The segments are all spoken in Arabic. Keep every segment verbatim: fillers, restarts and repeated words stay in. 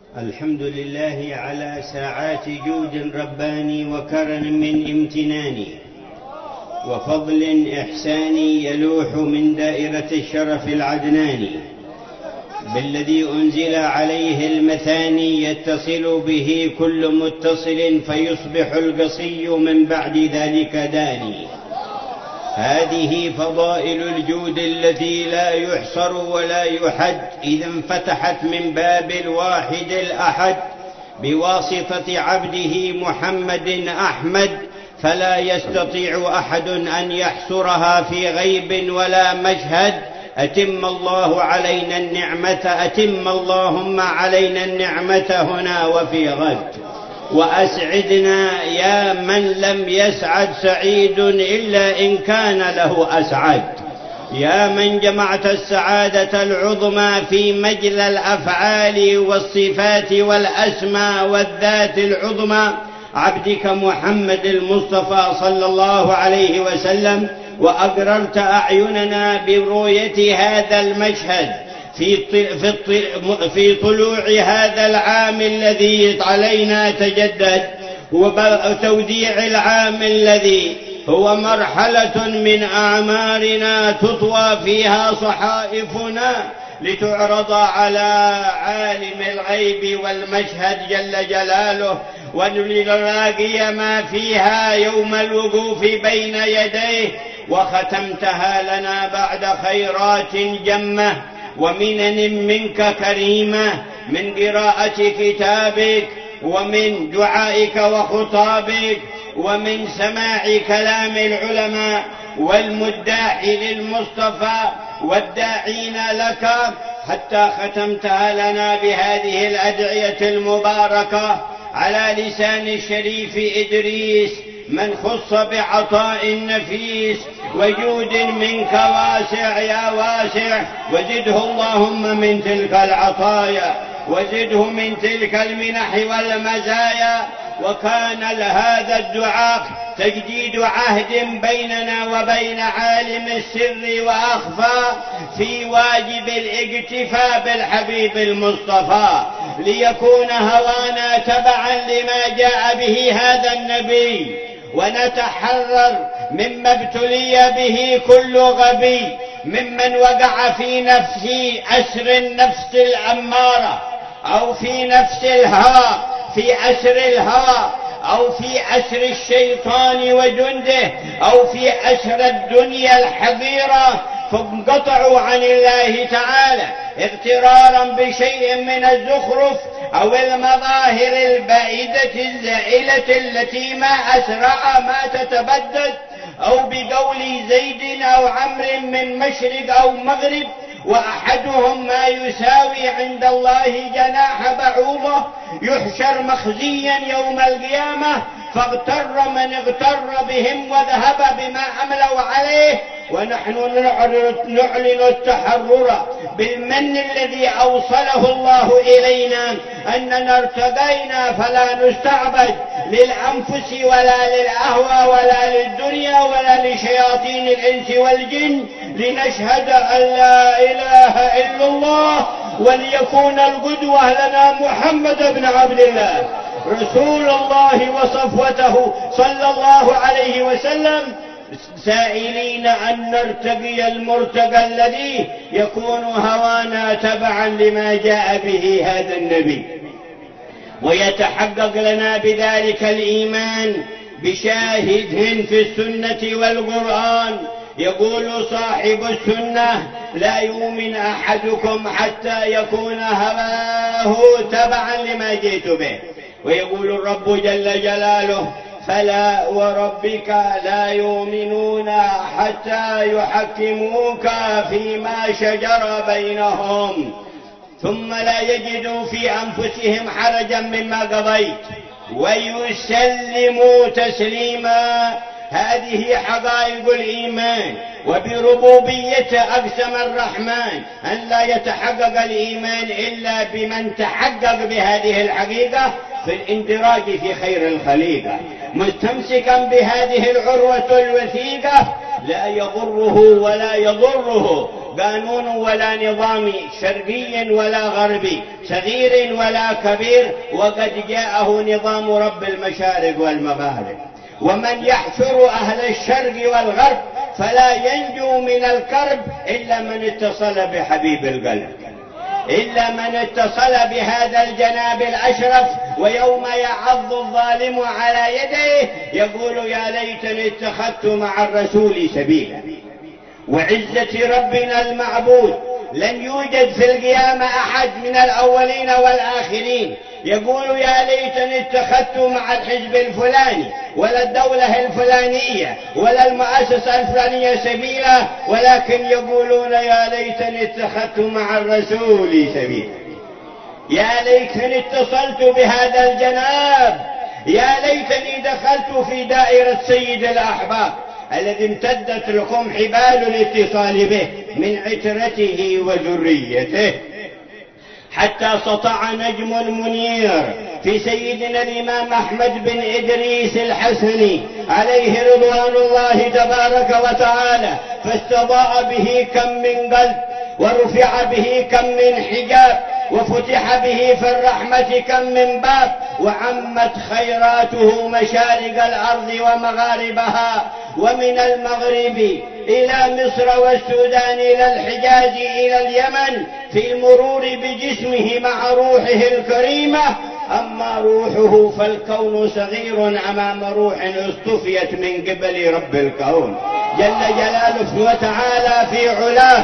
الحمد لله على ساعات جود رباني وكرم من امتناني وفضل إحساني يلوح من دائرة الشرف العدناني، بالذي أنزل عليه المثاني يتصل به كل متصل فيصبح القصي من بعد ذلك داني. هذه فضائل الجود التي لا يحصر ولا يحد إذا انفتحت من باب الواحد الأحد بواسطة عبده محمد أحمد، فلا يستطيع أحد أن يحصرها في غيب ولا مشهد. أتم الله علينا النعمة، أتم اللهم علينا النعمة هنا وفي غد، وأسعدنا يا من لم يسعد سعيد إلا إن كان له أسعد، يا من جمعت السعادة العظمى في مجلى الأفعال والصفات والأسماء والذات العظمى عبدك محمد المصطفى صلى الله عليه وسلم، وأقررت أعيننا برؤية هذا المشهد في في طلوع هذا العام الذي علينا تجدد، وتوديع العام الذي هو مرحلة من أعمارنا تطوى فيها صحائفنا لتعرض على عالم الغيب والمشهد جل جلاله، ولنلاقي ما فيها يوم الوقوف بين يديه. وختمتها لنا بعد خيرات جمة ومنن منك كريمة، من قراءة كتابك ومن دعائك وخطابك ومن سماع كلام العلماء والمداح للمصطفى والداعين لك، حتى ختمتها لنا بهذه الأدعية المباركة على لسان الشريف إدريس، من خص بعطاء نفيس وجود منك واسع يا واسع، وزده اللهم من تلك العطايا، وزده من تلك المنح والمزايا. وكان هذا الدعاء تجديد عهد بيننا وبين عالم السر وأخفى في واجب الاكتفاء بالحبيب المصطفى، ليكون هوانا تبعا لما جاء به هذا النبي، ونتحرر مما ابتلي به كل غبي، ممن وقع في نفس أسر النفس الأمارة، أو في نفس الهوى، في أسر الهوى، أو في أسر الشيطان وجنده، أو في أسر الدنيا الحقيرة، فانقطعوا عن الله تعالى اغترارا بشيء من الزخرف أو المظاهر البعيدة الزائلة التي ما أسرع ما تتبدد، أو بقول زيد أو عمرو من مشرق أو مغرب، وأحدهم ما يساوي عند الله جناح بعوضة، يحشر مخزيا يوم القيامة، فاغتر من اغتر بهم وذهب بما أملوا عليه. ونحن نعلن التحرر بالمن الذي أوصله الله إلينا، أننا ارتقينا فلا نستعبد للأنفس ولا للأهوى ولا للدنيا ولا لشياطين الإنس والجن، لنشهد أن لا إله إلا الله، وليكون القدوة لنا محمد بن عبد الله رسول الله وصفوته صلى الله عليه وسلم، سائلين أن نرتقي المرتقى الذي يكون هوانا تبعا لما جاء به هذا النبي، ويتحقق لنا بذلك الإيمان بشاهد في السنة والقرآن. يقول صاحب السنة: لا يؤمن أحدكم حتى يكون هواه تبعا لما جئت به. ويقول الرب جل جلاله: فلا وربك لا يؤمنون حتى يحكموك فيما شجر بينهم ثم لا يجدوا في أنفسهم حرجا مما قضيت ويسلموا تسليما. هذه حقائق الإيمان. وبربوبيته أقسم الرحمن أن لا يتحقق الإيمان إلا بمن تحقق بهذه الحقيقة في الاندراج في خير الخليقة، مستمسكا بهذه العروة الوثيقة لا يضره ولا يضره قانون ولا نظام شرقي ولا غربي، صغير ولا كبير، وقد جاءه نظام رب المشارق والمغارب. ومن يحشر أهل الشرق والغرب فلا ينجو من الكرب إلا من اتصل بحبيب القلب، إلا من اتصل بهذا الجناب الأشرف. ويوم يعض الظالم على يديه يقول يا ليتني اتخذت مع الرسول سبيلا. وعزة ربنا المعبود لن يوجد في القيامة أحد من الأولين والآخرين يقول يا ليتني اتخذت مع الحزب الفلاني ولا الدولة الفلانية ولا المؤسسة الفلانية سبيلا، ولكن يقولون يا ليتني اتخذت مع الرسول سبيلا. يا ليتني اتصلت بهذا الجناب، يا ليتني دخلت في دائرة سيد الأحباب الذي امتدت لكم حبال الاتصال به من عترته وذريته، حتى سطع نجم منير في سيدنا الإمام أحمد بن إدريس الحسني عليه رضوان الله تبارك وتعالى، فاستضاء به كم من قلب، ورفع به كم من حجاب، وفتح به في الرحمة كم من باب، وعمت خيراته مشارق الأرض ومغاربها، ومن المغرب إلى مصر والسودان إلى الحجاز إلى اليمن، في المرور بجسمه مع روحه الكريمة. أما روحه فالكون صغير أمام روح اصطفيت من قبل رب الكون جل جلاله وتعالى في علاه.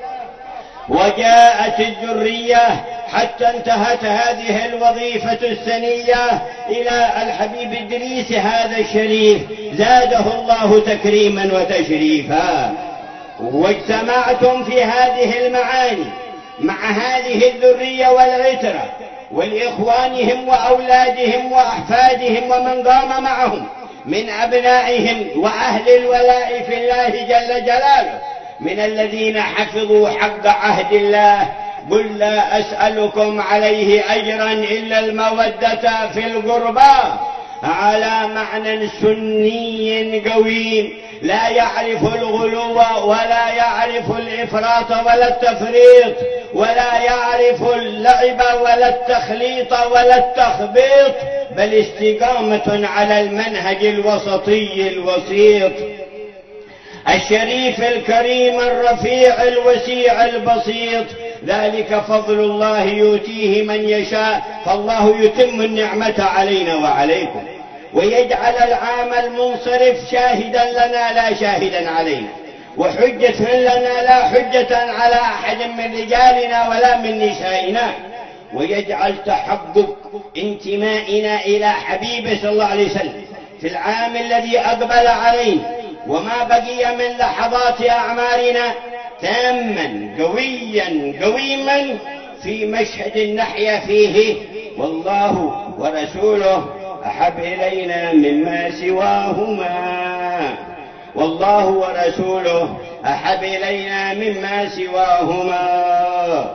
وجاءت الذرية حتى انتهت هذه الوظيفة السنية إلى الحبيب إدريس هذا الشريف زاده الله تكريما وتشريفا. واجتمعتم في هذه المعاني مع هذه الذرية والعترة والإخوانهم وأولادهم وأحفادهم ومن قام معهم من أبنائهم وأهل الولاء في الله جل جلاله، من الذين حفظوا حق عهد الله. قل لا أسألكم عليه أجرا إلا المودة في القربى، على معنى سني قويم لا يعرف الغلو ولا يعرف الإفراط ولا التفريط، ولا يعرف اللعب ولا التخليط ولا التخبيط، بل استقامة على المنهج الوسطي الوسيط الشريف الكريم الرفيع الوسيع البسيط. ذلك فضل الله يؤتيه من يشاء، فالله يتم النعمة علينا وعليكم، ويجعل العام المنصرف شاهدا لنا لا شاهدا علينا، وحجة لنا لا حجة على أحد من رجالنا ولا من نسائنا، ويجعل تحقق انتمائنا إلى حبيبه صلى الله عليه وسلم في العام الذي أقبل علينا وما بقي من لحظات أعمارنا تاما قويا قويما في مشهد نحيا فيه والله ورسوله أحب إلينا مما سواهما، والله ورسوله أحب إلينا مما سواهما.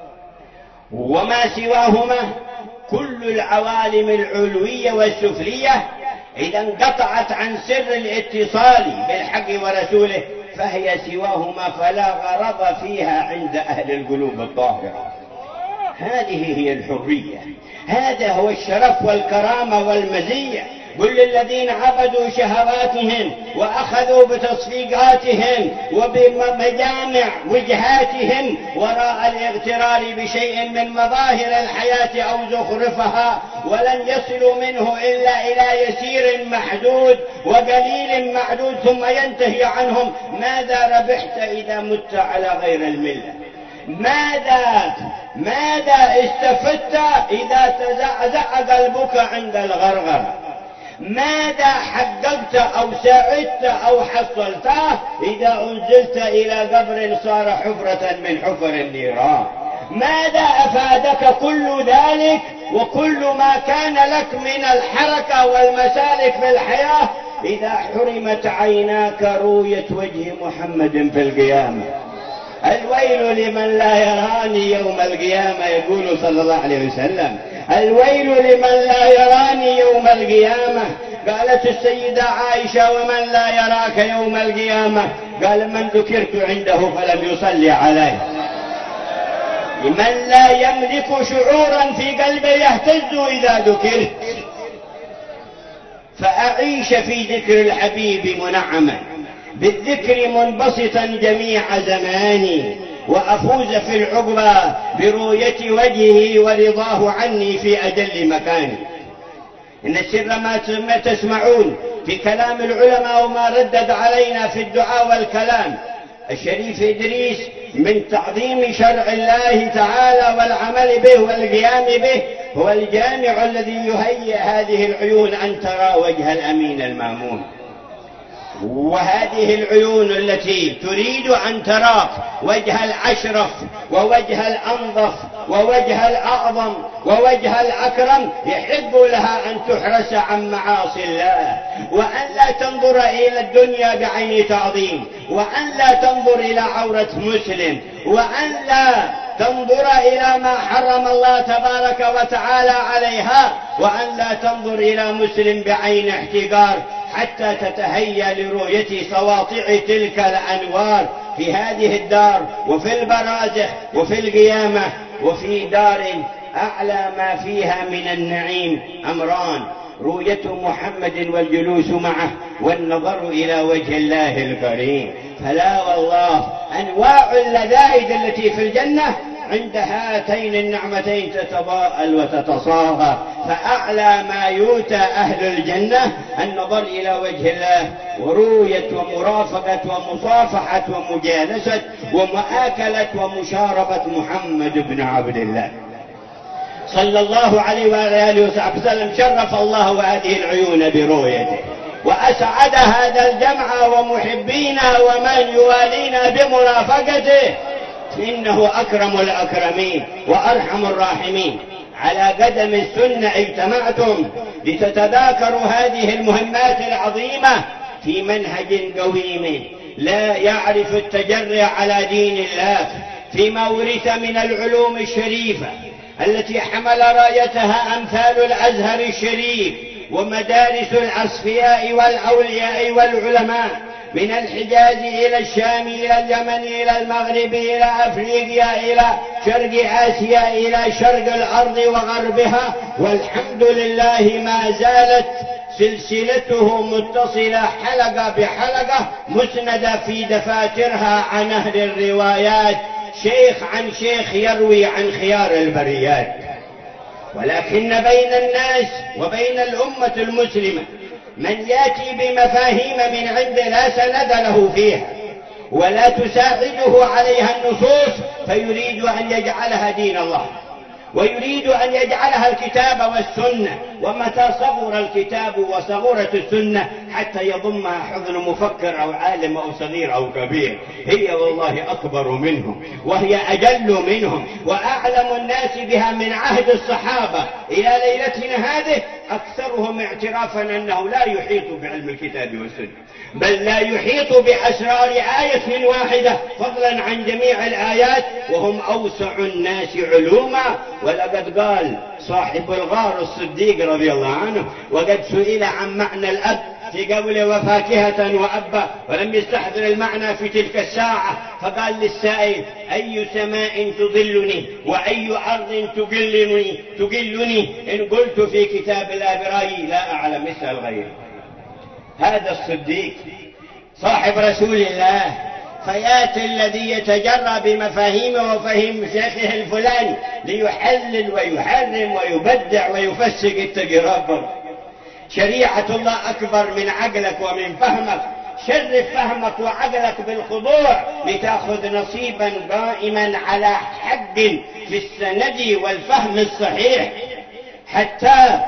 وما سواهما كل العوالم العلوية والسفلية إذا انقطعت عن سر الاتصال بالحق ورسوله فهي سواهما فلا غرض فيها عند أهل القلوب الطاهرة. هذه هي الحرية، هذا هو الشرف والكرامة والمزية. قل للذين عبدوا شهواتهم وأخذوا بتصفيقاتهم وبمجامع وجهاتهم وراء الاغترار بشيء من مظاهر الحياة أو زخرفها، ولن يصلوا منه إلا إلى يسير محدود وقليل معدود ثم ينتهي عنهم. ماذا ربحت إذا مت على غير الملة؟ ماذا ماذا استفدت إذا تزعزع قلبك عند الغرغرة؟ ماذا حققت أو ساعدت أو حصلته إذا أنزلت إلى قبر صار حفرة من حفر النيران؟ ماذا أفادك كل ذلك وكل ما كان لك من الحركة والمسالك في الحياة إذا حرمت عيناك رؤية وجه محمد في القيامة؟ الويل لمن لا يراني يوم القيامة، يقول صلى الله عليه وسلم، الويل لمن لا يراني يوم القيامة. قالت السيدة عائشة ومن لا يراك يوم القيامة؟ قال من ذكرت عنده فلم يصلي عليه. من لا يملك شعورا في قلبه يهتز إذا ذكرت، فأعيش في ذكر الحبيب منعما، بالذكر منبسطا جميع زماني، وأفوز في العقبى برؤية وجهه ورضاه عني في أجل مكاني. إن السر ما تسمعون في كلام العلماء وما ردد علينا في الدعاء والكلام الشريف إدريس من تعظيم شرع الله تعالى والعمل به والقيام به، هو الجامع الذي يهيئ هذه العيون أن ترى وجه الأمين المامون. وهذه العيون التي تريد أن ترى وجه الأشرف ووجه الأنظف ووجه الأعظم ووجه الأكرم يحب لها أن تحرس عن معاصي الله، وأن لا تنظر إلى الدنيا بعين تعظيم، وأن لا تنظر إلى عورة مسلم، وأن لا تنظر إلى ما حرم الله تبارك وتعالى عليها، وأن لا تنظر إلى مسلم بعين احتقار، حتى تتهيأ لرؤية سواطع تلك الأنوار في هذه الدار وفي البرازخ وفي القيامة وفي دار أعلى ما فيها من النعيم أمران: رؤية محمد والجلوس معه، والنظر إلى وجه الله الكريم. فلا والله أنواع اللذائذ التي في الجنة عند هاتين النعمتين تتضاءل وتتصاغر. فأعلى ما يؤتى أهل الجنة النظر إلى وجه الله، ورؤية ومرافقة ومصافحة ومجالسة ومآكلة ومشاربة محمد بن عبد الله صلى الله عليه وآله وصحبه وسلم. شرف الله هذه العيون برؤيته، وأسعد هذا الجمع ومحبينا ومن يوالينا بمرافقته، إنه أكرم الأكرمين وأرحم الراحمين. على قدم السنة اجتمعتم لتتذاكروا هذه المهمات العظيمة في منهج قويم لا يعرف التجرع على دين الله، فيما ورث من العلوم الشريفة التي حمل رايتها أمثال الأزهر الشريف ومدارس الأصفياء والأولياء والعلماء من الحجاز إلى الشام إلى اليمن إلى المغرب إلى أفريقيا إلى شرق آسيا إلى شرق الأرض وغربها. والحمد لله ما زالت سلسلته متصلة حلقة بحلقة مسندة في دفاترها عن أهل الروايات، شيخ عن شيخ يروي عن خيار البريات. ولكن بين الناس وبين الأمة المسلمة من يأتي بمفاهيم من عند لا سند له فيها ولا تساعده عليها النصوص، فيريد أن يجعلها دين الله، ويريد أن يجعلها الكتاب والسنة. ومتى صغر الكتاب وصغرت السنة حتى يضمها حضن مفكر أو عالم أو صغير أو كبير، هي والله أكبر منهم وهي أجل منهم وأعلم الناس بها من عهد الصحابة إلى ليلتنا هذه، أكثرهم اعترافا أنه لا يحيط بعلم الكتاب والسنة، بل لا يحيط بأسرار آية واحدة فضلا عن جميع الآيات، وهم أوسع الناس علوما. ولقد قال صاحب الغار الصديق رضي الله عنه: وقد سئل عن معنى الأب في قوله وفاكهة وأبا، ولم يستحضر المعنى في تلك الساعة، فقال للسائل: أي سماء تظلني وأي أرض تقلني تقلني إن قلت في كتاب الله برأيي لا أعلم مثل غيره. هذا الصديق صاحب رسول الله، فياتي الذي يتجرى بمفاهيمه وفهم شيخه الفلاني ليحلل ويحرم ويبدع ويفسق التجربة. شريعة الله أكبر من عقلك ومن فهمك. شرف فهمك وعقلك بالخضوع لتأخذ نصيبا قائما على حق في السند والفهم الصحيح، حتى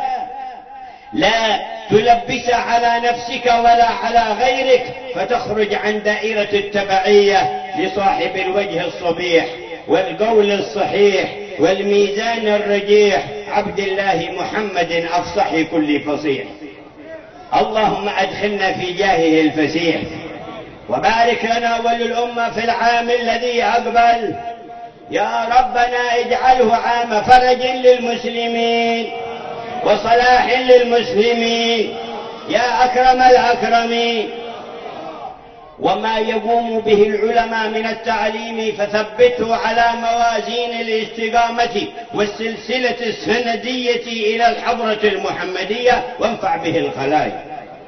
لا تلبس على نفسك ولا على غيرك فتخرج عن دائرة التبعية لصاحب الوجه الصبيح والقول الصحيح والميزان الرجيح عبد الله محمد أفصح كل فصيح. اللهم أدخلنا في جاهه الفسيح، وبارك لنا وللأمة في العام الذي أقبل. يا ربنا اجعله عام فرج للمسلمين وصلاح للمسلمين يا أكرم الأكرمين. وما يقوم به العلماء من التعليم فثبته على موازين الاستقامة والسلسلة السندية إلى الحضرة المحمدية وانفع به الخلائق.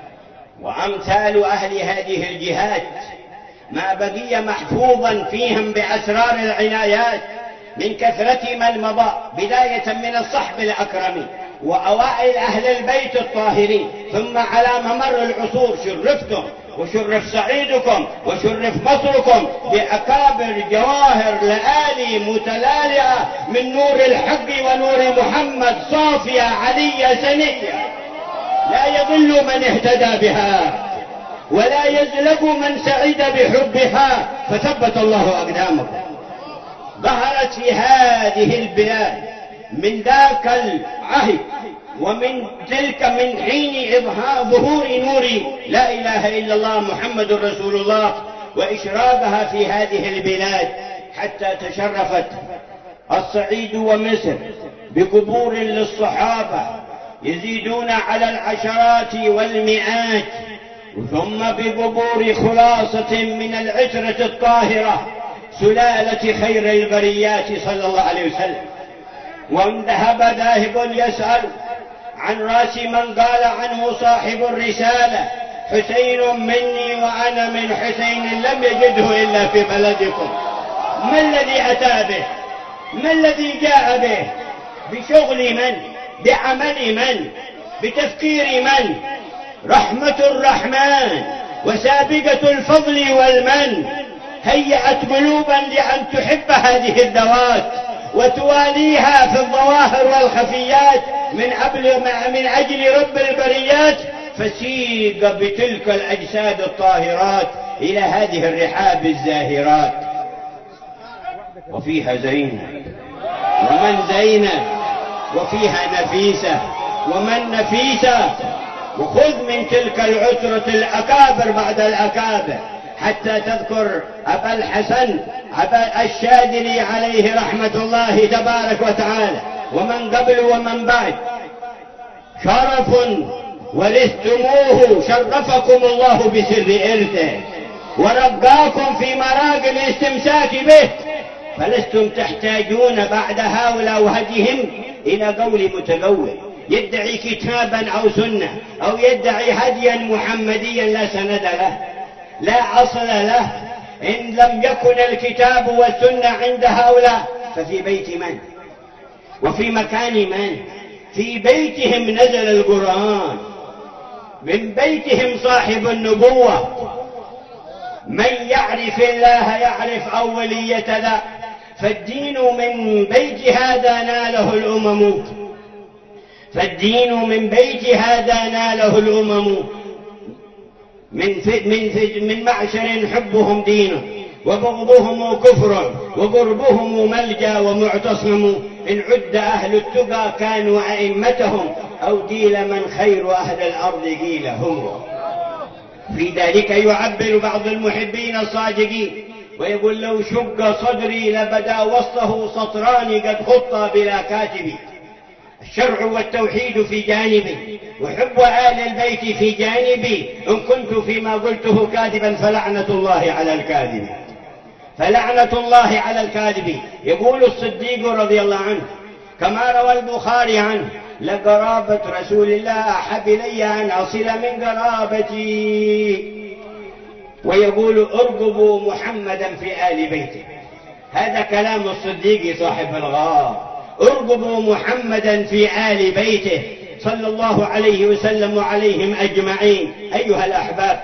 وأمثال أهل هذه الجهات ما بقي محفوظا فيهم بأسرار العنايات من كثرة من مضى، بداية من الصحب الأكرم وأوائل أهل البيت الطاهرين، ثم على ممر العصور شرفتم وشرف سعيدكم وشرف مصركم بأكابر جواهر لآلي متلالئة من نور الحق ونور محمد صافية علية سنية، لا يضل من اهتدى بها ولا يزلق من سعد بحبها، فثبت الله أقدامكم. ظهرت في هذه البلاد من ذاك العهد ومن تلك من حين إظهار ظهور نور لا إله إلا الله محمد رسول الله وإشراقها في هذه البلاد، حتى تشرفت الصعيد ومصر بقبور للصحابة يزيدون على العشرات والمئات، ثم بقبور خلاصة من العترة الطاهرة سلالة خير البريات صلى الله عليه وسلم. وان ذهب ذاهب يسأل عن رأس من قال عنه صاحب الرسالة حسين مني وأنا من حسين لم يجده إلا في بلدكم. ما الذي أتى به؟ ما الذي جاء به؟ بشغل من؟ بعمل من؟ بتفكير من؟ رحمة الرحمن وسابقة الفضل والمن هيأت قلوبا لأن تحب هذه الذوات وتواليها في الظواهر والخفيات من من أجل رب البريات، فسيق بتلك الأجساد الطاهرات إلى هذه الرحاب الزاهرات. وفيها زينب ومن زينب، وفيها نفيسة ومن نفيسة، وخذ من تلك العترة الأكابر بعد الأكابر حتى تذكر أبا الحسن أبا الشاذلي عليه رحمة الله تبارك وتعالى ومن قبل ومن بعد. شرف ورثتموه، شرفكم الله بسر إرثه ورقاكم في مراقي الاستمساك به، فلستم تحتاجون بعد هؤلاء وهديهم إلى قول متقول يدعي كتابا أو سنة أو يدعي هديا محمديا لا سند له لا أصل له. إن لم يكن الكتاب والسنة عند هؤلاء ففي بيت من؟ وفي مكان من؟ في بيتهم نزل القرآن، من بيتهم صاحب النبوة. من يعرف الله يعرف أولية ذا، فالدين من بيت هذا ناله الأمم، فالدين من بيت هذا ناله الأمم. من من من معشر حبهم دين وبغضهم كفر وقربهم ملجا ومعتصم، إن عد أهل التقى كانوا أئمتهم أو قيل من خير أهل الأرض قيل هم. في ذلك يعبر بعض المحبين الصادقين ويقول لو شق صدري لبدا وسطه سطران قد خطا بلا كاتب. الشرع والتوحيد في جانبي وحب آل البيت في جانبي، إن كنت فيما قلته كاذبا فلعنة الله على الكاذب، فلعنة الله على الكاذب. يقول الصديق رضي الله عنه كما روى البخاري عنه لقرابة رسول الله أحب إلي أن أصل من قرابتي، ويقول ارقبوا محمدا في آل بيته. هذا كلام الصديق صاحب الغار، ارقبوا محمدا في آل بيته صلى الله عليه وسلم وعليهم أجمعين. أيها الأحباب،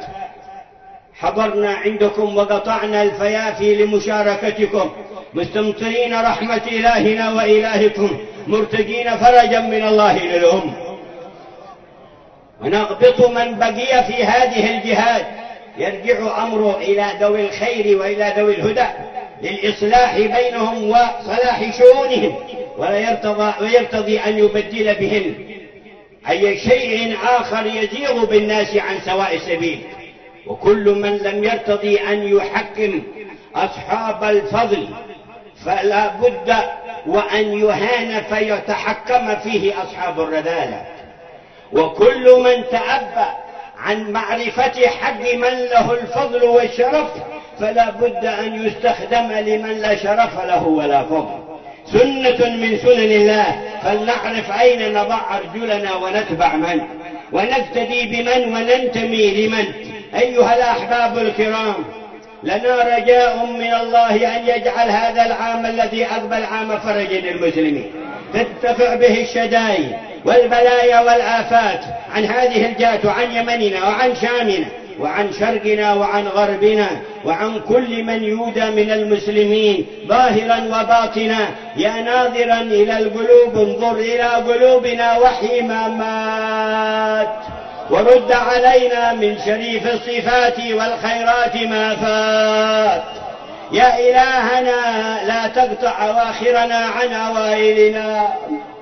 حضرنا عندكم وقطعنا الفيافي لمشاركتكم مستمطرين رحمة إلهنا وإلهكم، مرتجين فرجا من الله للأمة، ونغبط من بقي في هذه الجهاد يرجع أمره إلى ذوي الخير وإلى ذوي الهدى للإصلاح بينهم وصلاح شؤونهم، ولا يرتضى, ويرتضي أن يبدل بهم أي شيء آخر يزيغ بالناس عن سواء السبيل. وكل من لم يرتضي أن يحكم أصحاب الفضل فلا بد وأن يهان فيتحكم فيه أصحاب الرذالة. وكل من تأبى عن معرفة حق من له الفضل والشرف، فلا بد أن يستخدم لمن لا شرف له ولا فضل. سنة من سنن الله، فلنعرف أين نضع أرجلنا ونتبع من، ونقتدي بمن وننتمي لمن. أيها الأحباب الكرام، لنا رجاء من الله أن يجعل هذا العام الذي أقبل عام فرج للمسلمين، ترتفع به الشدائد والبلايا والآفات عن هذه الجهة وعن يمننا وعن شامنا وعن شرقنا وعن غربنا وعن كل من يودى من المسلمين ظاهرا وباطنا. يا ناظرا إلى القلوب انظر إلى قلوبنا وحي ما مات، ورد علينا من شريف الصفات والخيرات ما فات. يا إلهنا لا تقطع أواخرنا عن أوائلنا،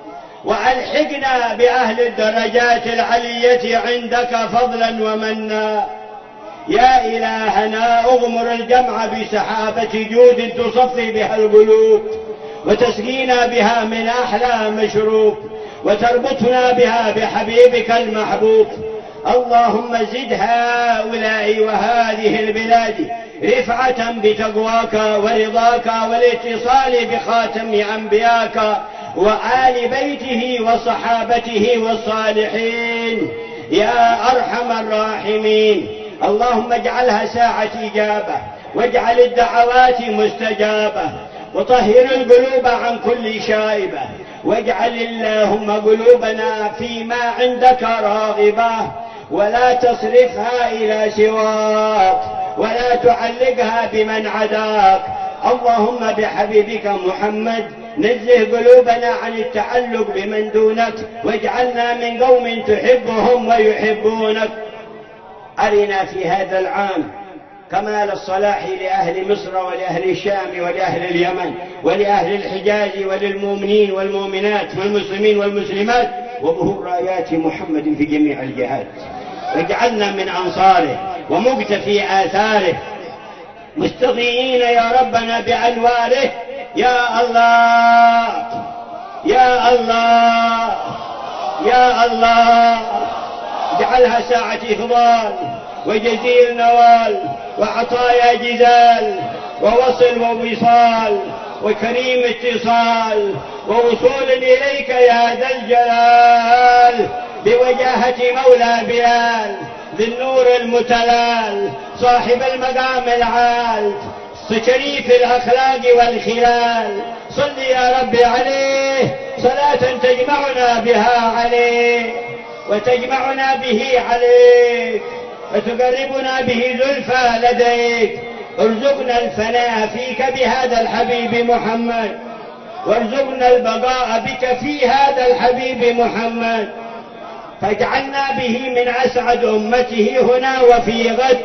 وألحقنا بأهل الدرجات العلية عندك فضلا ومنا. يا إلهنا أغمر الجمع بسحابة جود تصفي بها القلوب، وتسقينا بها من أحلى مشروب، وتربطنا بها بحبيبك المحبوب. اللهم زد هؤلاء وهذه البلاد رفعة بتقواك ورضاك والاتصال بخاتم أنبياك وآل بيته وصحابته والصالحين يا أرحم الراحمين. اللهم اجعلها ساعة إجابة، واجعل الدعوات مستجابة، وطهر القلوب عن كل شائبة، واجعل اللهم قلوبنا فيما عندك راغبة، ولا تصرفها إلى سواك، ولا تعلقها بمن عداك. اللهم بحبيبك محمد نزه قلوبنا عن التعلق بمن دونك، واجعلنا من قوم تحبهم ويحبونك. أرنا في هذا العام كمال الصلاح لأهل مصر ولأهل الشام ولأهل اليمن ولأهل الحجاز وللمؤمنين والمؤمنات والمسلمين والمسلمات، وظهور رايات محمد في جميع الجهات. واجعلنا من أنصاره ومقتفي آثاره، مستضيئين يا ربنا بأنواره. يا الله يا الله يا الله، اجعلها ساعة إفضال وجزيل نوال وعطايا جزال ووصل ووصال وكريم اتصال ووصول إليك يا ذا الجلال، بوجاهة مولى بلال ذي النور المتلال صاحب المقام العال شريف الأخلاق والخلال. صل يا رب عليه صلاة تجمعنا بها عليه، وتجمعنا به عليك، وتقربنا به زلفى لديك. ارزقنا الفناء فيك بهذا الحبيب محمد، وارزقنا البقاء بك في هذا الحبيب محمد، فاجعلنا به من أسعد أمته هنا وفي غد.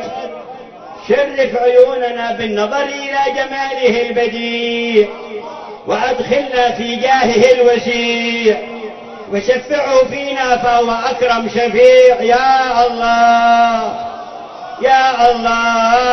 شرف عيوننا بالنظر إلى جماله البديع، وأدخلنا في جاهه الوسيع، وشفعه فينا فهو أكرم شفيع. يا الله يا الله.